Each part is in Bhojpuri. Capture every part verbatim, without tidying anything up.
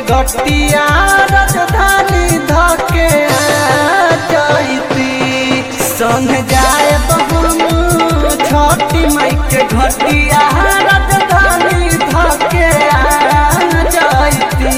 घटिया राजधानी धके जैती संग जाए हम छठी माई के घटिया राजधानी धके जैती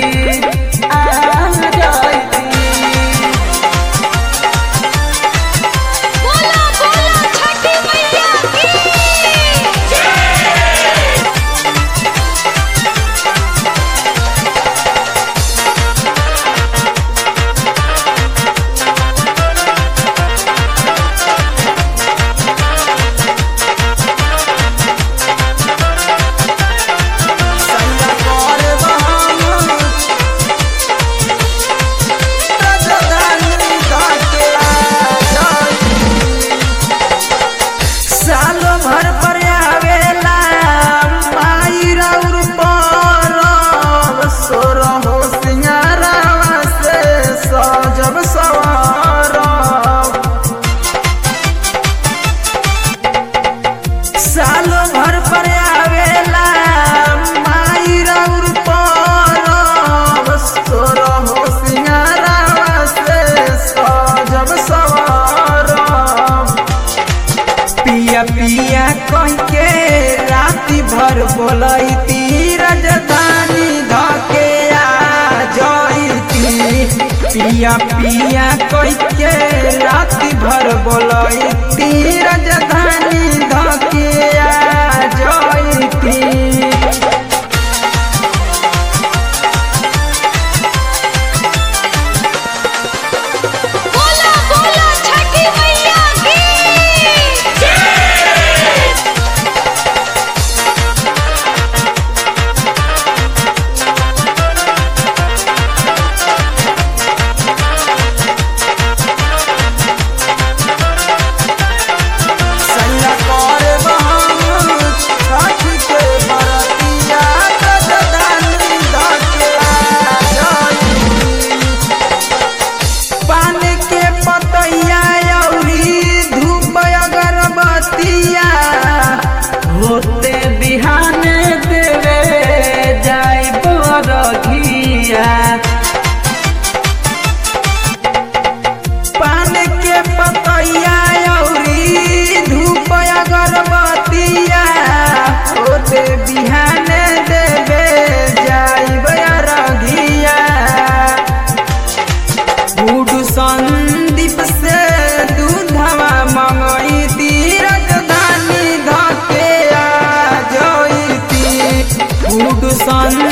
सालो भर पर आवेला माई राउर परब सोरो हो सिंगारावा से सजब सवारब पिया पिया कह के राति भर बोलैती राजधानी धके आ जैती पिया पिया कह के राति भर बोलैती राजधानी धके आ जैती होते बिहान देवे जाई बरघिया पान के पतैया औरी धूप अगरबत्तिया होते बिहान देवे जाई बरघिया बूढ़ संदीप से दूधवा मंगैती राजधानी धके आ जैती बूढ़ संदीप